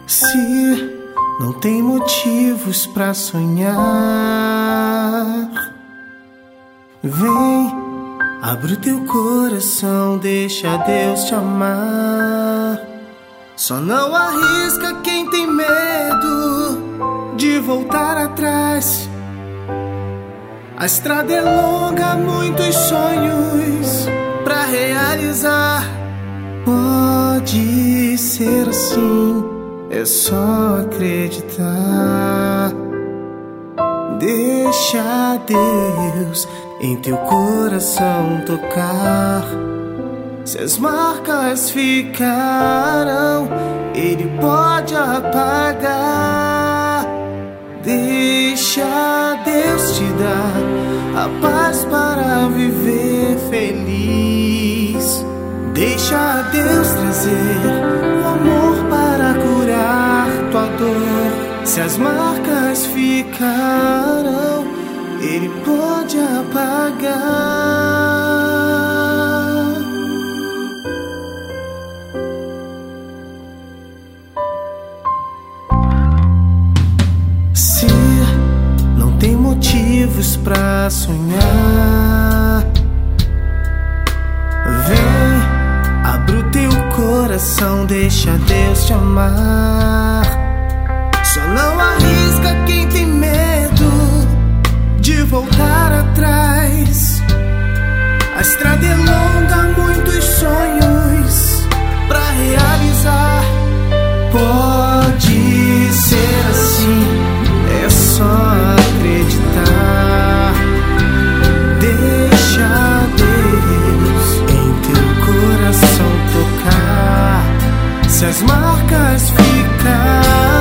Se não tem motivos pra sonhar, vem, abre o teu coração, deixa Deus te amar. Só não arrisca quem tem medo de voltar atrás. A estrada é longa, muitos sonhos pra realizar. Pode ser assim, é só acreditar. Deixa Deus em teu coração tocar. Se as marcas ficaram, Ele pode apagar. Deixa Deus te dar a paz para viver feliz. Deixa Deus trazer o amor para curar tua dor. Se as marcas ficaram, Ele pode apagar. Se não tem motivos pra sonhar, vem, abre o teu coração, deixa Deus te amar. Só não arrisca quem tem medo de voltar atrás. A estrada é longa, muitos sonhos pra realizar. Pode ser assim, é só acreditar. Deixa Deus em teu coração tocar. Se as marcas ficarem,